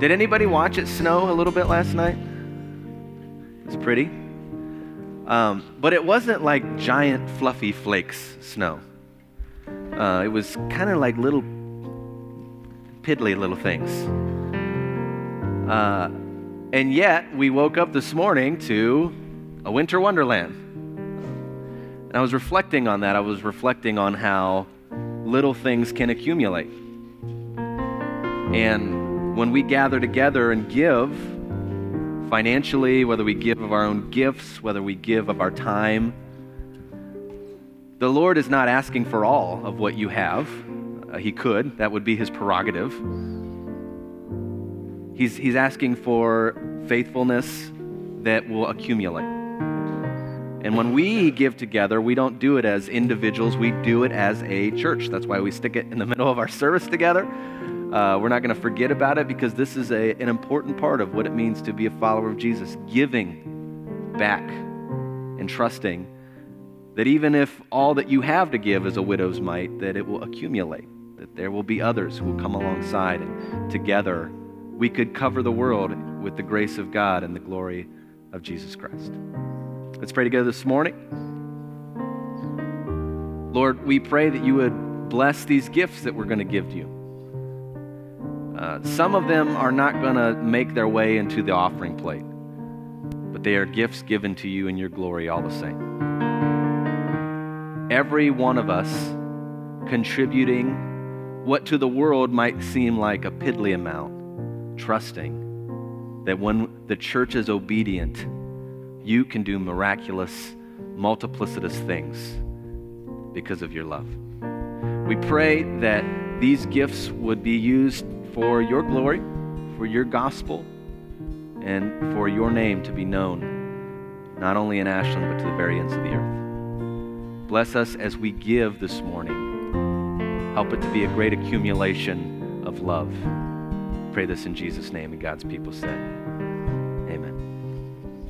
Did anybody watch it snow a little bit last night? It's pretty. But it wasn't like giant fluffy flakes snow. It was kind of like little piddly little things. And yet, we woke up this morning to a winter wonderland. And I was reflecting on that. I was reflecting on how little things can accumulate. And when we gather together and give financially, whether we give of our own gifts, whether we give of our time, the Lord is not asking for all of what you have. He could. That would be his prerogative. He's asking for faithfulness that will accumulate. And when we give together, we don't do it as individuals. We do it as a church. That's why we stick it in the middle of our service together. We're not going to forget about it because this is an important part of what it means to be a follower of Jesus. Giving back and trusting that even if all that you have to give is a widow's mite, that it will accumulate, that there will be others who will come alongside, and together we could cover the world with the grace of God and the glory of Jesus Christ. Let's pray together this morning. Lord, we pray that you would bless these gifts that we're going to give to you. Some of them are not going to make their way into the offering plate, but they are gifts given to you in your glory all the same. Every one of us contributing what to the world might seem like a piddly amount, trusting that when the church is obedient, you can do miraculous, multiplicitous things because of your love. We pray that these gifts would be used for your glory, for your gospel, and for your name to be known, not only in Ashland, but to the very ends of the earth. Bless us as we give this morning. Help it to be a great accumulation of love. Pray this in Jesus' name, and God's people said, amen.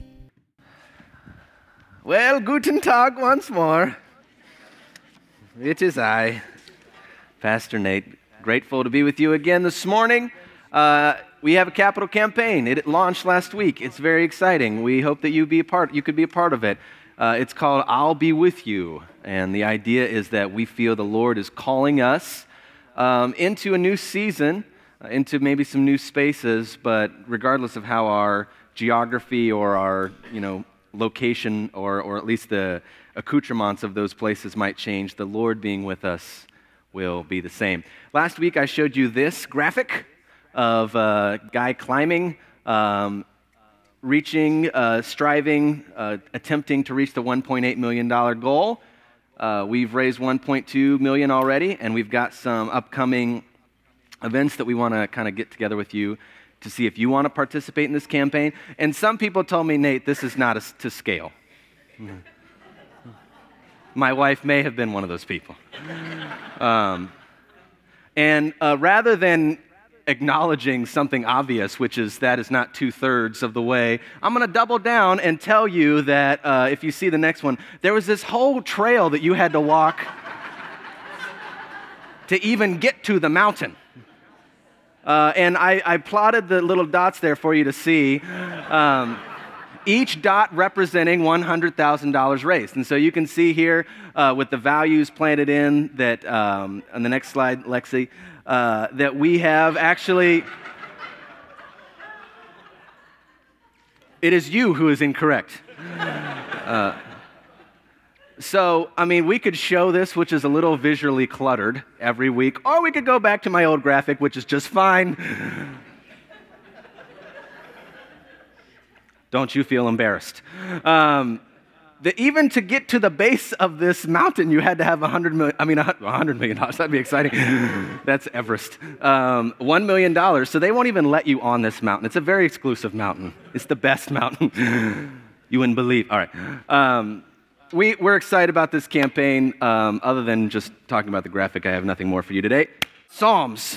Well, guten Tag once more. It is I, Pastor Nate. Grateful to be with you again this morning. We have a capital campaign. It launched last week. It's very exciting. We hope that you could be a part of it. It's called I'll Be With You. And the idea is that we feel the Lord is calling us into a new season, into maybe some new spaces, but regardless of how our geography or our, location or at least the accoutrements of those places might change, the Lord being with us will be the same. Last week I showed you this graphic of a guy climbing, striving, attempting to reach the $1.8 million goal. We've raised $1.2 million already, and we've got some upcoming events that we want to kind of get together with you to see if you want to participate in this campaign. And some people told me, Nate, this is not to scale. My wife may have been one of those people. Rather than acknowledging something obvious, which is that is not 2/3 of the way, I'm going to double down and tell you that if you see the next one, there was this whole trail that you had to walk to even get to the mountain. And I plotted the little dots there for you to see. Each dot representing $100,000 raised. And so you can see here with the values planted in that, on the next slide, Lexi, that we have actually, it is you who is incorrect. We could show this, which is a little visually cluttered every week, or we could go back to my old graphic, which is just fine. Don't you feel embarrassed? Even to get to the base of this mountain, you had to have $100 million. That'd be exciting. That's Everest. $1 million. So they won't even let you on this mountain. It's a very exclusive mountain. It's the best mountain. You wouldn't believe. All right. We're excited about this campaign. Other than just talking about the graphic, I have nothing more for you today. Psalms.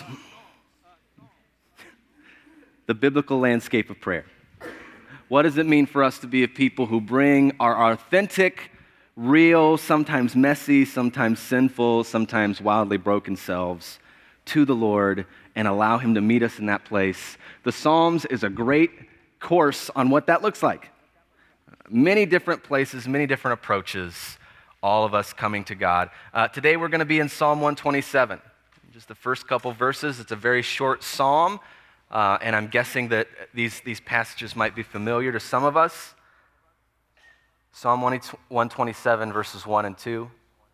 The biblical landscape of prayer. What does it mean for us to be a people who bring our authentic, real, sometimes messy, sometimes sinful, sometimes wildly broken selves to the Lord and allow him to meet us in that place. The Psalms is a great course on what that looks like. Many different places, many different approaches, all of us coming to God. Today we're going to be in Psalm 127. Just the first couple verses. It's a very short psalm, and I'm guessing that these passages might be familiar to some of us. Psalm 127, verses 1 and 2.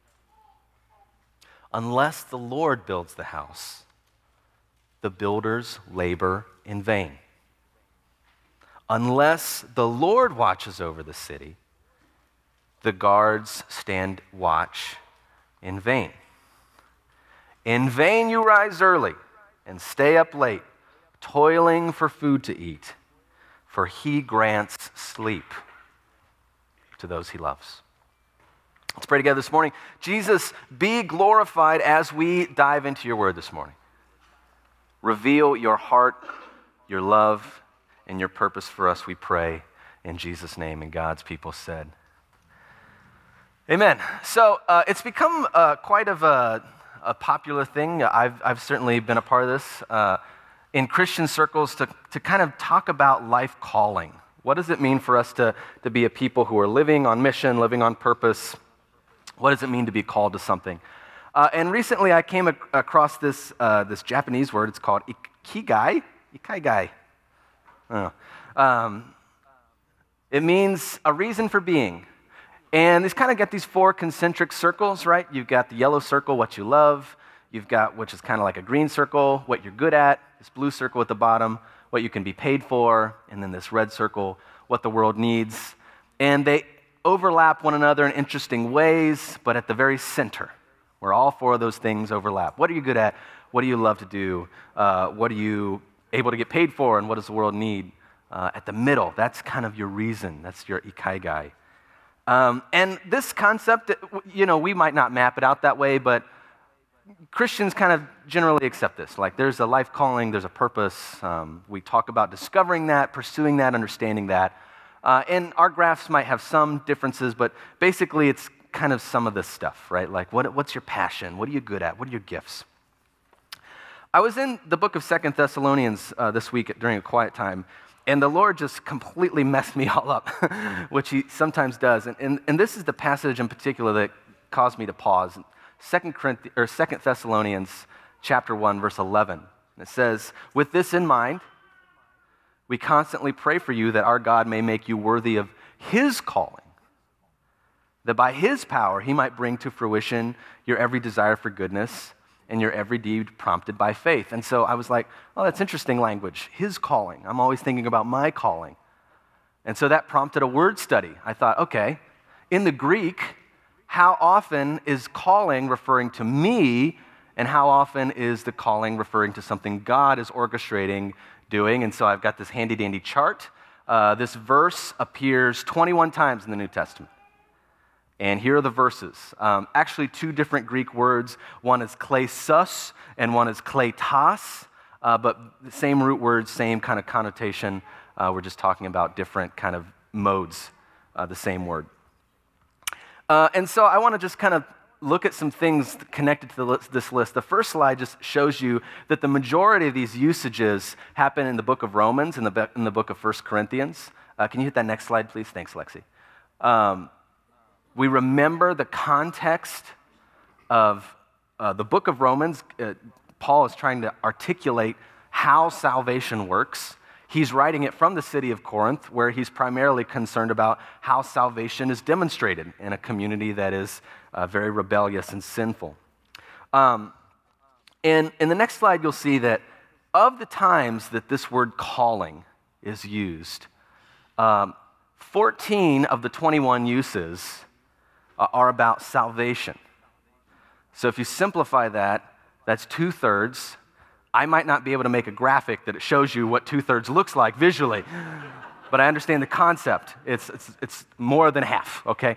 Unless the Lord builds the house, the builders labor in vain. Unless the Lord watches over the city, the guards stand watch in vain. In vain you rise early and stay up late, toiling for food to eat, for he grants sleep to those he loves. Let's pray together this morning. Jesus, be glorified as we dive into your word this morning. Reveal your heart, your love, and your purpose for us, we pray in Jesus' name. And God's people said, amen. So it's become quite of a popular thing. I've certainly been a part of this in Christian circles to kind of talk about life calling. What does it mean for us to be a people who are living on mission, living on purpose? What does it mean to be called to something? And recently I came across this Japanese word. It's called ikigai. Ikigai. It means a reason for being. And these kind of get these four concentric circles, right? You've got the yellow circle, what you love. You've got, which is kind of like a green circle, what you're good at. This blue circle at the bottom, what you can be paid for. And then this red circle, what the world needs. And they overlap one another in interesting ways, but at the very center, where all four of those things overlap. What are you good at? What do you love to do? What are you able to get paid for? And what does the world need? At the middle, that's kind of your reason. That's your ikigai. And this concept, we might not map it out that way, but Christians kind of generally accept this. Like there's a life calling, there's a purpose. We talk about discovering that, pursuing that, understanding that. And our graphs might have some differences, but basically it's kind of some of this stuff, right? Like what's your passion? What are you good at? What are your gifts? I was in the book of 2 Thessalonians this week during a quiet time, and the Lord just completely messed me all up, which he sometimes does. And this is the passage in particular that caused me to pause. 2 Thessalonians chapter 1, verse 11. It says, with this in mind, we constantly pray for you that our God may make you worthy of his calling, that by his power he might bring to fruition your every desire for goodness and your every deed prompted by faith. And so I was like, oh, that's interesting language. His calling. I'm always thinking about my calling. And so that prompted a word study. I thought, okay, in the Greek, how often is calling referring to me, and how often is the calling referring to something God is orchestrating, doing? And so I've got this handy-dandy chart. This verse appears 21 times in the New Testament. And here are the verses. Actually, two different Greek words. One is klesos, and one is kletos. But the same root words, same kind of connotation. We're just talking about different kind of modes, the same word. And so I want to just kind of look at some things connected to this list. The first slide just shows you that the majority of these usages happen in the book of Romans and in the book of 1 Corinthians. Can you hit that next slide, please? Thanks, Lexi. We remember the context of the book of Romans. Paul is trying to articulate how salvation works. He's writing it from the city of Corinth, where he's primarily concerned about how salvation is demonstrated in a community that is very rebellious and sinful. And in the next slide, you'll see that of the times that this word calling is used, 14 of the 21 uses are about salvation. So if you simplify that, that's 2/3. I might not be able to make a graphic that it shows you what 2/3 looks like visually, but I understand the concept. It's more than half, okay?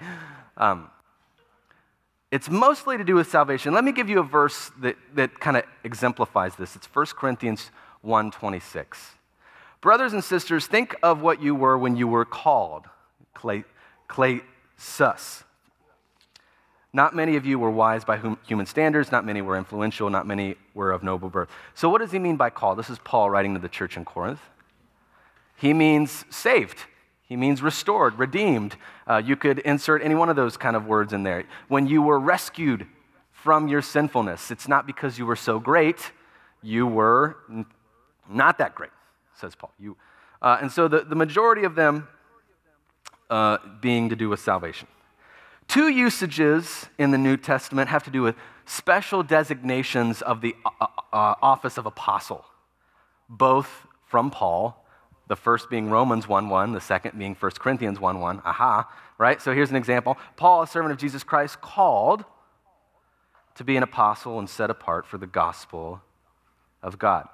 It's mostly to do with salvation. Let me give you a verse that kind of exemplifies this. It's 1 Corinthians 1:26. Brothers and sisters, think of what you were when you were called, klesos. Not many of you were wise by human standards. Not many were influential. Not many were of noble birth. So what does he mean by called? This is Paul writing to the church in Corinth. He means saved. He means restored, redeemed. You could insert any one of those kind of words in there. When you were rescued from your sinfulness, it's not because you were so great. You were not that great, says Paul. And so the majority of them being to do with salvation. Two usages in the New Testament have to do with special designations of the office of apostle, both from Paul, the first being Romans 1:1, the second being 1 Corinthians 1:1. Aha, right? So here's an example. Paul, a servant of Jesus Christ, called to be an apostle and set apart for the gospel of God.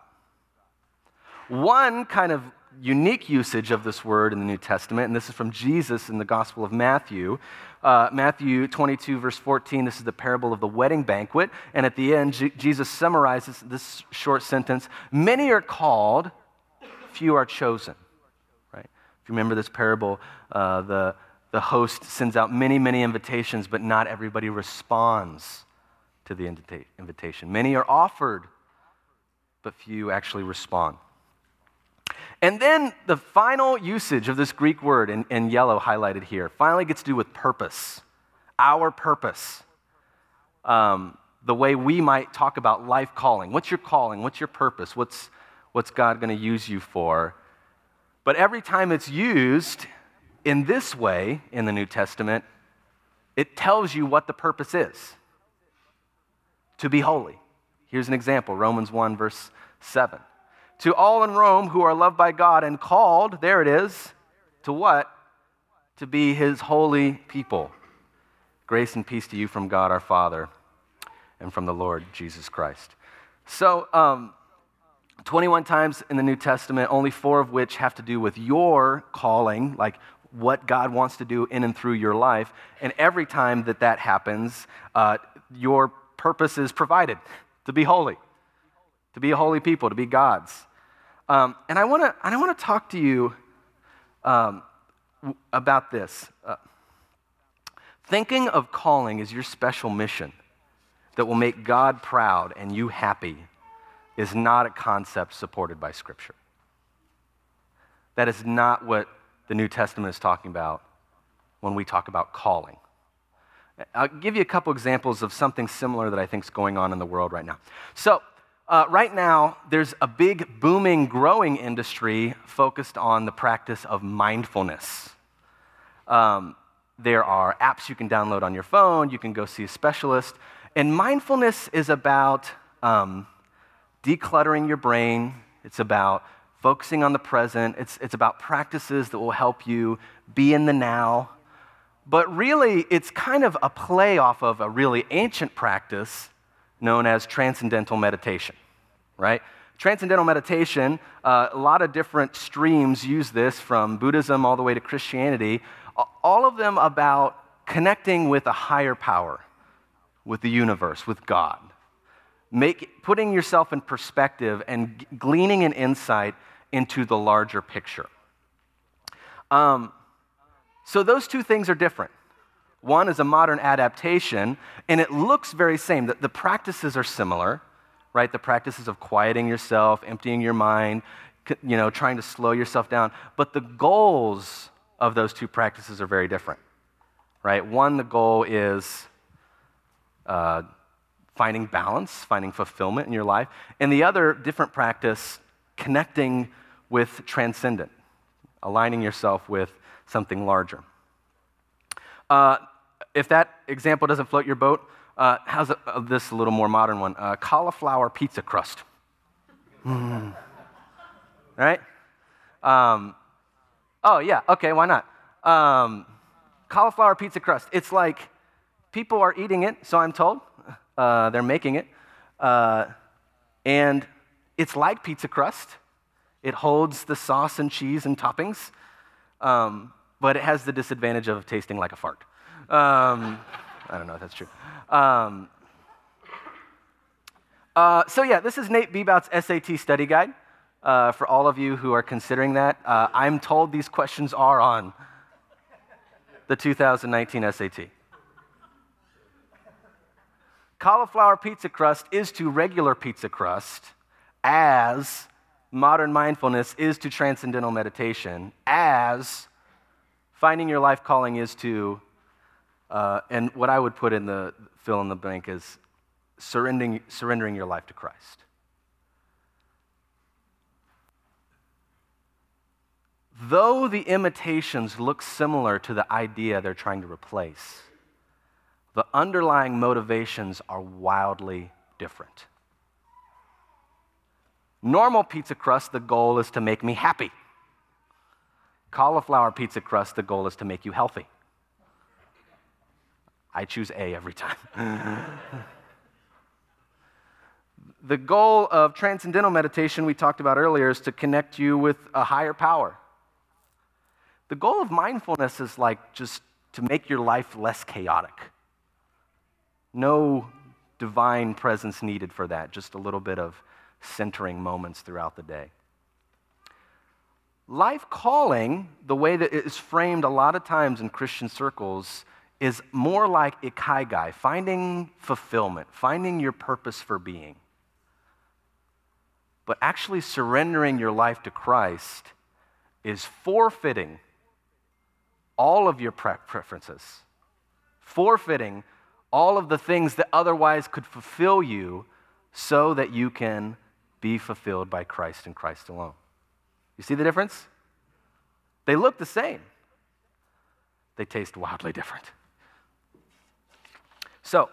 One kind of unique usage of this word in the New Testament, and this is from Jesus in the Gospel of Matthew. Matthew 22, verse 14, this is the parable of the wedding banquet. And at the end, Jesus summarizes this short sentence: many are called, few are chosen. Right? If you remember this parable, the host sends out many, many invitations, but not everybody responds to the invitation. Many are offered, but few actually respond. And then the final usage of this Greek word in yellow highlighted here finally gets to do with purpose, our purpose. The way we might talk about life calling. What's your calling? What's your purpose? What's God going to use you for? But every time it's used in this way in the New Testament, it tells you what the purpose is. To be holy. Here's an example, Romans 1, verse 7. To all in Rome who are loved by God and called, there it is, to what? To be his holy people. Grace and peace to you from God our Father and from the Lord Jesus Christ. So, 21 times in the New Testament, only 4 of which have to do with your calling, like what God wants to do in and through your life. And every time that happens, your purpose is provided, to be holy, to be a holy people, to be God's. And I want to talk to you about this. Thinking of calling as your special mission that will make God proud and you happy is not a concept supported by Scripture. That is not what the New Testament is talking about when we talk about calling. I'll give you a couple examples of something similar that I think is going on in the world right now. So, right now, there's a big, booming, growing industry focused on the practice of mindfulness. There are apps you can download on your phone. You can go see a specialist. And mindfulness is about decluttering your brain. It's about focusing on the present. It's about practices that will help you be in the now. But really, it's kind of a play off of a really ancient practice known as transcendental meditation, right? Transcendental meditation, a lot of different streams use this, from Buddhism all the way to Christianity, all of them about connecting with a higher power, with the universe, with God. Putting yourself in perspective and gleaning an insight into the larger picture. So those two things are different. One is a modern adaptation, and it looks very same. The practices are similar, right? The practices of quieting yourself, emptying your mind, trying to slow yourself down. But the goals of those two practices are very different, right? One, the goal is finding balance, finding fulfillment in your life. And the other, different practice, connecting with transcendent, aligning yourself with something larger. If that example doesn't float your boat, how's this a little more modern one? Cauliflower pizza crust. Right? Oh, yeah, okay, why not? Cauliflower pizza crust. It's like people are eating it, so I'm told. They're making it. And it's like pizza crust. It holds the sauce and cheese and toppings, but it has the disadvantage of tasting like a fart. I don't know if that's true. So yeah, this is Nate Bebout's SAT study guide. For all of you who are considering that, I'm told these questions are on the 2019 SAT. Cauliflower pizza crust is to regular pizza crust as modern mindfulness is to transcendental meditation, as finding your life calling is to, and what I would put in the fill in the blank is surrendering your life to Christ. Though the imitations look similar to the idea they're trying to replace, the underlying motivations are wildly different. Normal pizza crust, the goal is to make me happy. Cauliflower pizza crust, the goal is to make you healthy. I choose A every time. The goal of transcendental meditation we talked about earlier is to connect you with a higher power. The goal of mindfulness is like just to make your life less chaotic. No divine presence needed for that, just a little bit of centering moments throughout the day. Life calling, the way that it is framed a lot of times in Christian circles, is more like ikigai, finding fulfillment, finding your purpose for being. But actually surrendering your life to Christ is forfeiting all of your preferences, forfeiting all of the things that otherwise could fulfill you so that you can be fulfilled by Christ and Christ alone. You see the difference? They look the same. They taste wildly different. So,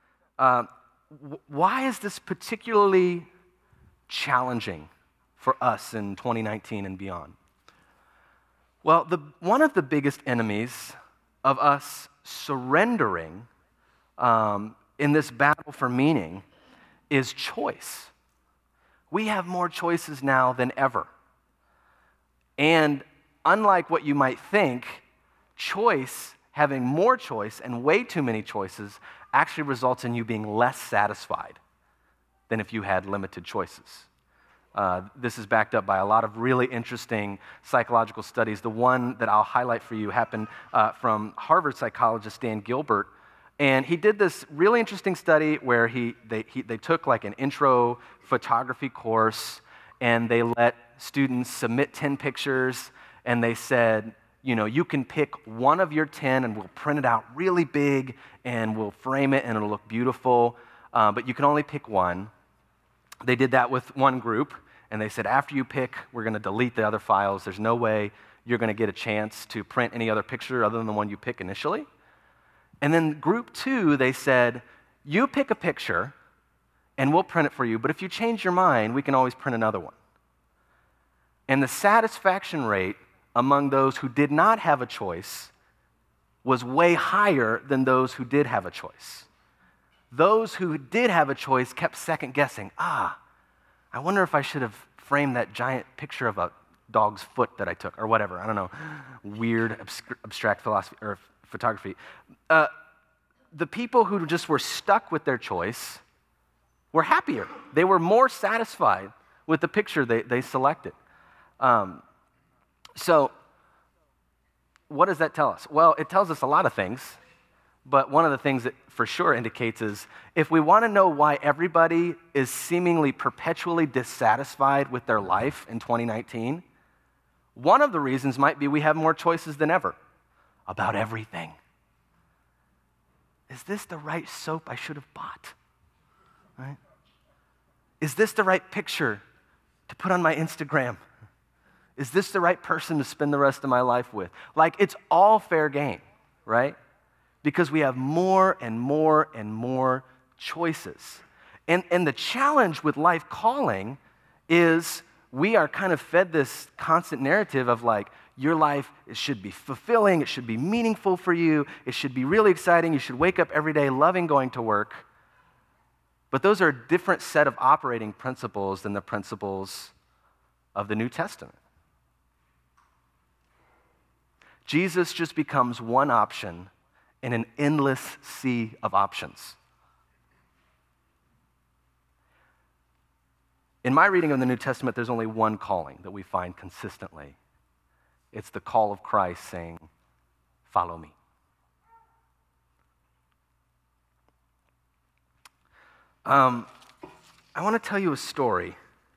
why is this particularly challenging for us in 2019 and beyond? Well, one of the biggest enemies of us surrendering in this battle for meaning is choice. We have more choices now than ever. And unlike what you might think, having more choice and way too many choices actually results in you being less satisfied than if you had limited choices. This is backed up by a lot of really interesting psychological studies. The one that I'll highlight for you happened from Harvard psychologist Dan Gilbert. And he did this really interesting study where they took like an intro photography course, and they let students submit 10 pictures, and they said, you can pick one of your 10 and we'll print it out really big and we'll frame it and it'll look beautiful, but you can only pick one. They did that with one group, and they said, after you pick, we're going to delete the other files. There's no way you're going to get a chance to print any other picture other than the one you pick initially. And then group 2, they said, you pick a picture and we'll print it for you, but if you change your mind, we can always print another one. And the satisfaction rate among those who did not have a choice was way higher than those who did have a choice. Those who did have a choice kept second guessing. I wonder if I should have framed that giant picture of a dog's foot that I took, or whatever. I don't know, weird, abstract philosophy or photography. The people who just were stuck with their choice were happier. They were more satisfied with the picture they selected. So, what does that tell us? Well, it tells us a lot of things, but one of the things that for sure indicates is if we want to know why everybody is seemingly perpetually dissatisfied with their life in 2019, one of the reasons might be we have more choices than ever about everything. Is this the right soap I should have bought? Right? Is this the right picture to put on my Instagram? Is this the right person to spend the rest of my life with? Like, it's all fair game, right? Because we have more and more and more choices. And the challenge with life calling is we are kind of fed this constant narrative of like, your life, it should be fulfilling, it should be meaningful for you, it should be really exciting, you should wake up every day loving going to work. But those are a different set of operating principles than the principles of the New Testament. Jesus just becomes one option in an endless sea of options. In my reading of the New Testament, there's only one calling that we find consistently. It's the call of Christ saying, "Follow me." I want to tell you a story.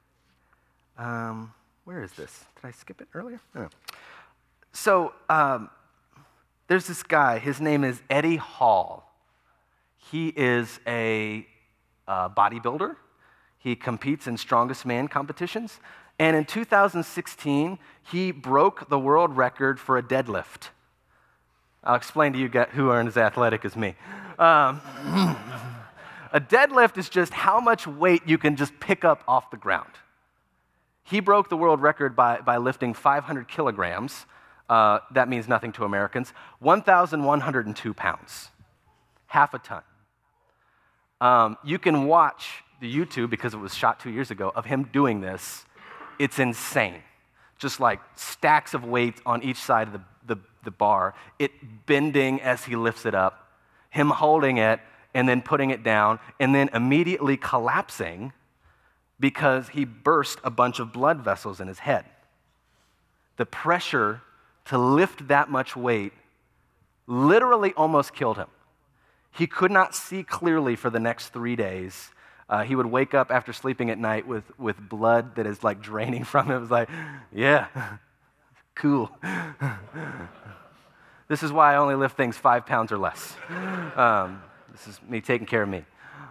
Where is this? Did I skip it earlier? Oh. So there's this guy. His name is Eddie Hall. He is a bodybuilder. He competes in strongest man competitions. And in 2016, he broke the world record for a deadlift. I'll explain to you who aren't as athletic as me. A deadlift is just how much weight you can just pick up off the ground. He broke the world record by lifting 500 kilograms. That means nothing to Americans. 1,102 pounds, half a ton. You can watch the YouTube, because it was shot 2 years ago, of him doing this. It's insane. Just like stacks of weights on each side of the bar, it bending as he lifts it up, him holding it and then putting it down, and then immediately collapsing because he burst a bunch of blood vessels in his head. The pressure to lift that much weight literally almost killed him. He could not see clearly for the next 3 days. He would wake up after sleeping at night with blood that is like draining from him. It was like, yeah, cool. This is why I only lift things 5 pounds or less. This is me taking care of me.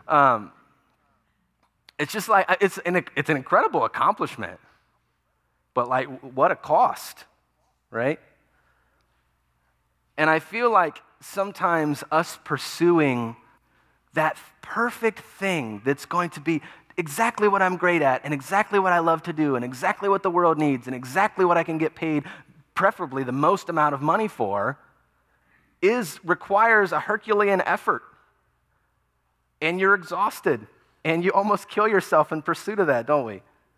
It's just like, it's an incredible accomplishment. But like, what a cost, right? And I feel like sometimes us pursuing that perfect thing that's going to be exactly what I'm great at and exactly what I love to do and exactly what the world needs and exactly what I can get paid, preferably the most amount of money for, requires a Herculean effort. And you're exhausted and you almost kill yourself in pursuit of that, don't we?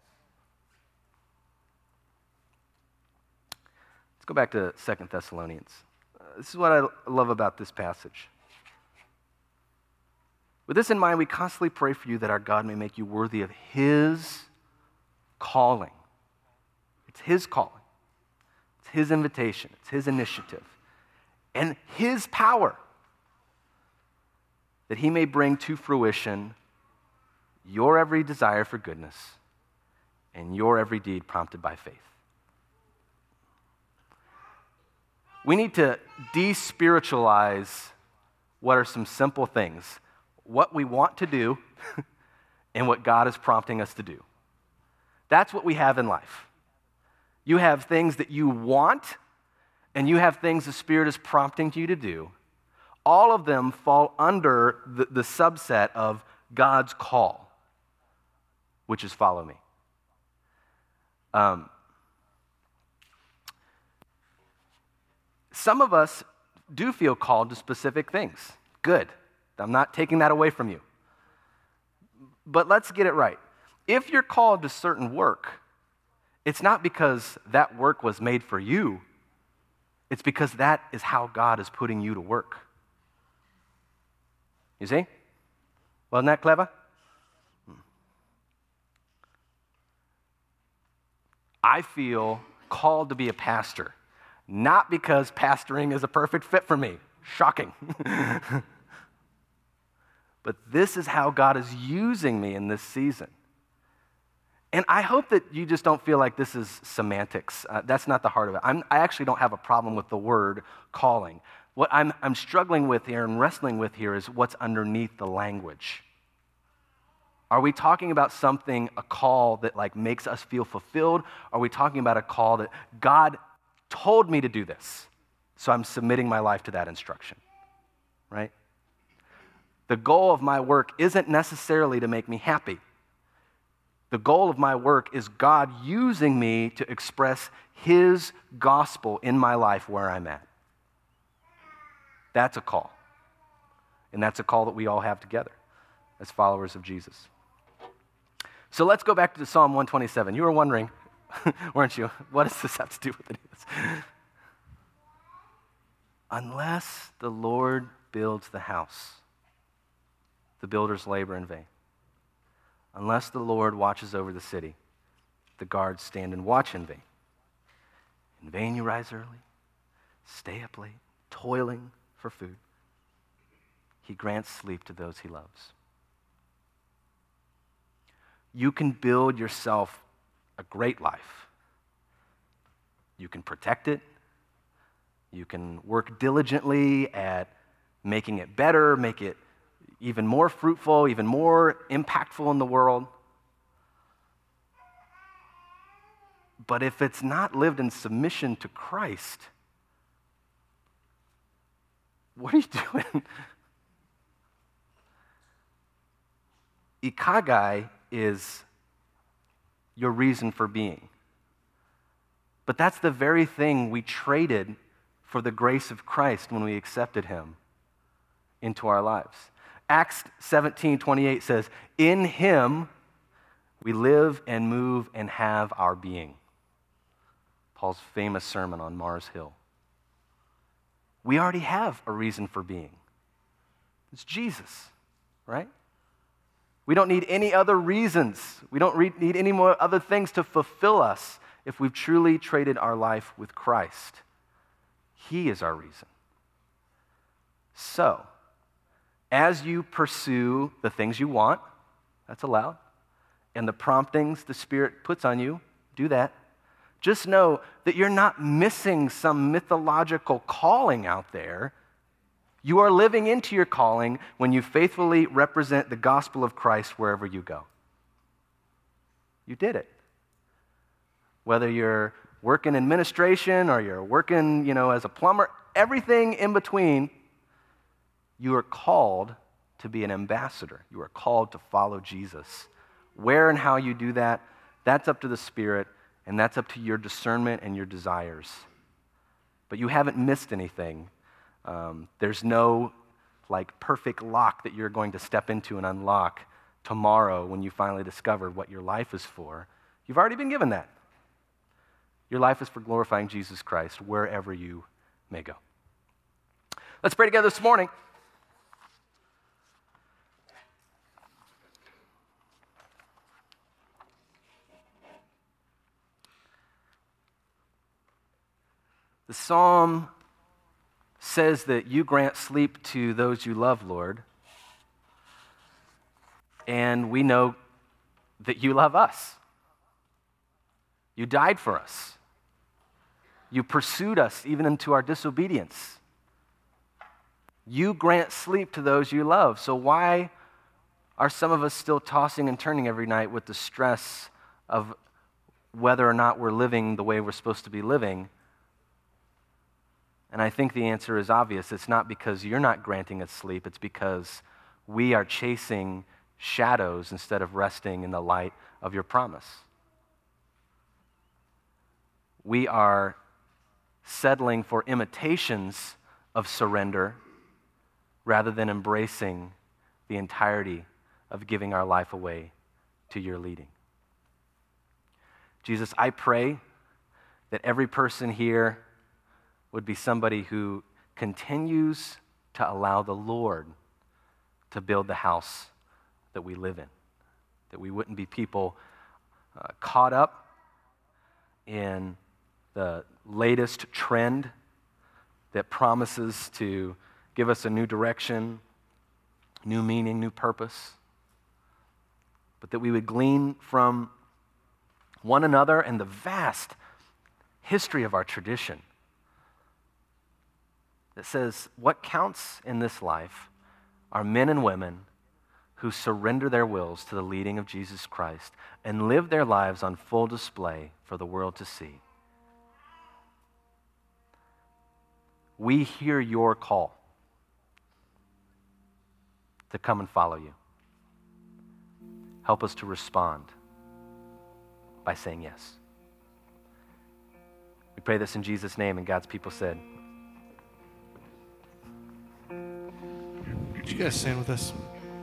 Let's go back to 2 Thessalonians. This is what I love about this passage. With this in mind, we constantly pray for you that our God may make you worthy of His calling. It's His calling. It's His invitation. It's His initiative. And His power, that He may bring to fruition your every desire for goodness and your every deed prompted by faith. We need to despiritualize what are some simple things, what we want to do and what God is prompting us to do. That's what we have in life. You have things that you want, and you have things the Spirit is prompting you to do. All of them fall under the subset of God's call, which is follow me. Some of us do feel called to specific things. Good. I'm not taking that away from you. But let's get it right. If you're called to certain work, it's not because that work was made for you. It's because that is how God is putting you to work. You see? Wasn't that clever? I feel called to be a pastor, not because pastoring is a perfect fit for me. Shocking. But this is how God is using me in this season. And I hope that you just don't feel like this is semantics. That's not the heart of it. I actually don't have a problem with the word calling. What I'm struggling with here and wrestling with here is what's underneath the language. Are we talking about something, a call that like makes us feel fulfilled? Are we talking about a call that God told me to do this, so I'm submitting my life to that instruction, right? The goal of my work isn't necessarily to make me happy. The goal of my work is God using me to express His gospel in my life where I'm at. That's a call. And that's a call that we all have together as followers of Jesus. So let's go back to Psalm 127. You were wondering, weren't you? What does this have to do with it? Unless the Lord builds the house, the builders labor in vain. Unless the Lord watches over the city, the guards stand and watch in vain. In vain you rise early, stay up late, toiling for food. He grants sleep to those He loves. you can build yourself a great life. You can protect it. You can work diligently at making it better, make it even more fruitful, even more impactful in the world. But if it's not lived in submission to Christ, what are you doing? Ikagai is your reason for being. But that's the very thing we traded for the grace of Christ when we accepted him into our lives. Acts 17:28 says, "In him we live and move and have our being." Paul's famous sermon on Mars Hill. We already have a reason for being. It's Jesus, right? We don't need any other reasons. We don't need any more other things to fulfill us if we've truly traded our life with Christ. He is our reason. So, as you pursue the things you want, that's allowed, and the promptings the Spirit puts on you, do that. Just know that you're not missing some mythological calling out there. You are living into your calling when you faithfully represent the gospel of Christ wherever you go. You did it. Whether you're working in administration or you're working, as a plumber, everything in between, you are called to be an ambassador. You are called to follow Jesus. Where and how you do that, that's up to the Spirit, and that's up to your discernment and your desires. But you haven't missed anything. There's no perfect lock that you're going to step into and unlock tomorrow when you finally discover what your life is for. You've already been given that. Your life is for glorifying Jesus Christ wherever you may go. Let's pray together this morning. The psalm says that you grant sleep to those you love, Lord. And we know that you love us. You died for us. You pursued us even into our disobedience. You grant sleep to those you love. So why are some of us still tossing and turning every night with the stress of whether or not we're living the way we're supposed to be living? And I think the answer is obvious. It's not because you're not granting us sleep. It's because we are chasing shadows instead of resting in the light of your promise. We are settling for imitations of surrender rather than embracing the entirety of giving our life away to your leading. Jesus, I pray that every person here would be somebody who continues to allow the Lord to build the house that we live in. That we wouldn't be people caught up in the latest trend that promises to give us a new direction, new meaning, new purpose, but that we would glean from one another and the vast history of our tradition that says what counts in this life are men and women who surrender their wills to the leading of Jesus Christ and live their lives on full display for the world to see. We hear your call to come and follow you. Help us to respond by saying yes. We pray this in Jesus' name, and God's people said, Would you guys stand with us?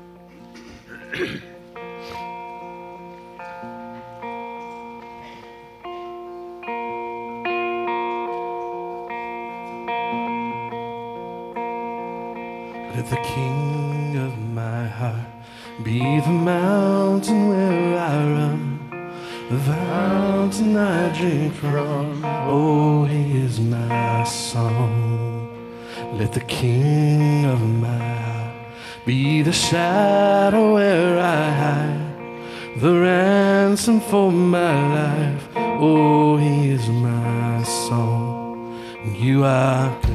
Let the King of my heart be the mountain where I run, the fountain I drink from. Oh, he is my song. Let the King of my heart be the shadow where I hide, the ransom for my life. Oh, he is my song. You are good.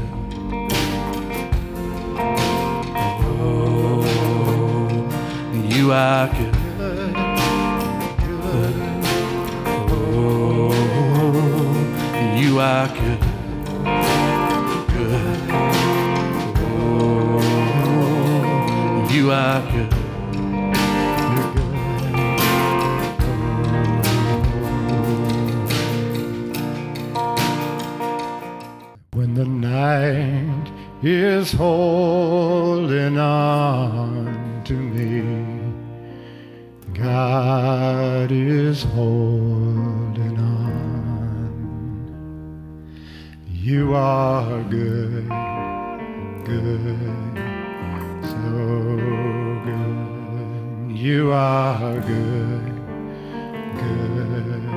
You are good. Oh, you are good. Good. Oh, you are good. When the night is holding on to me, God is holding on. You are good, good, so good. You are good, good.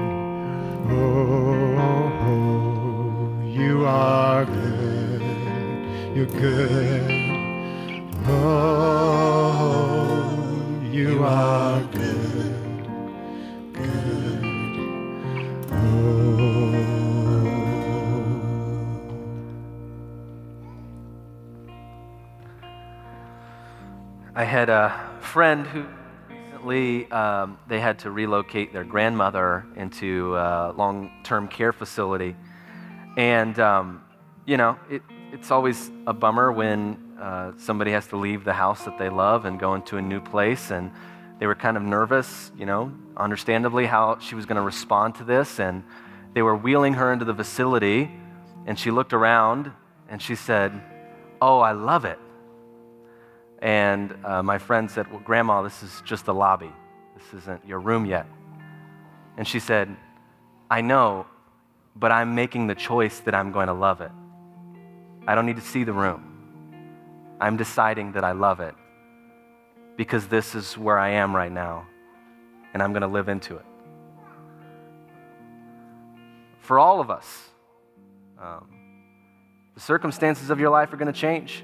Oh, you are good. You're good. Oh, you are good, good. Oh. I had a friend who recently they had to relocate their grandmother into a long-term care facility, and it's always a bummer when somebody has to leave the house that they love and go into a new place. And they were kind of nervous, understandably, how she was going to respond to this. And they were wheeling her into the facility, and she looked around and she said, "Oh, I love it." And my friend said, "Well, Grandma, this is just the lobby. This isn't your room yet." And she said, "I know, but I'm making the choice that I'm going to love it. I don't need to see the room. I'm deciding that I love it because this is where I am right now, and I'm going to live into it." For all of us, the circumstances of your life are going to change.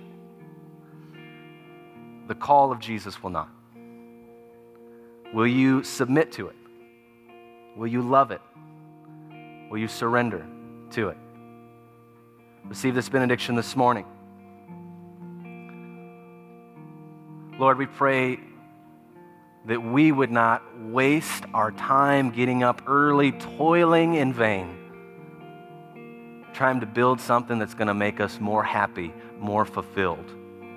The call of Jesus will not. Will you submit to it? Will you love it? Will you surrender to it? Receive this benediction this morning. Lord, we pray that we would not waste our time getting up early, toiling in vain, trying to build something that's going to make us more happy, more fulfilled.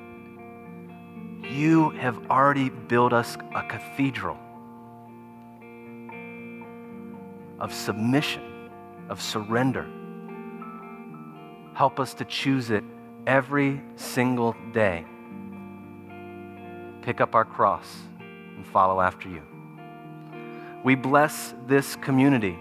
You have already built us a cathedral of submission, of surrender. Help us to choose it every single day. Pick up our cross and follow after you. We bless this community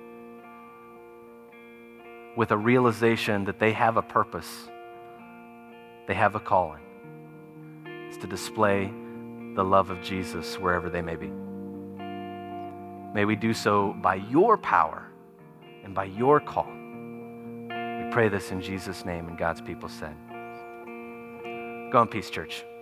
with a realization that they have a purpose. They have a calling. It's to display the love of Jesus wherever they may be. May we do so by your power and by your call. We pray this in Jesus' name, and God's people said. Go in peace, church.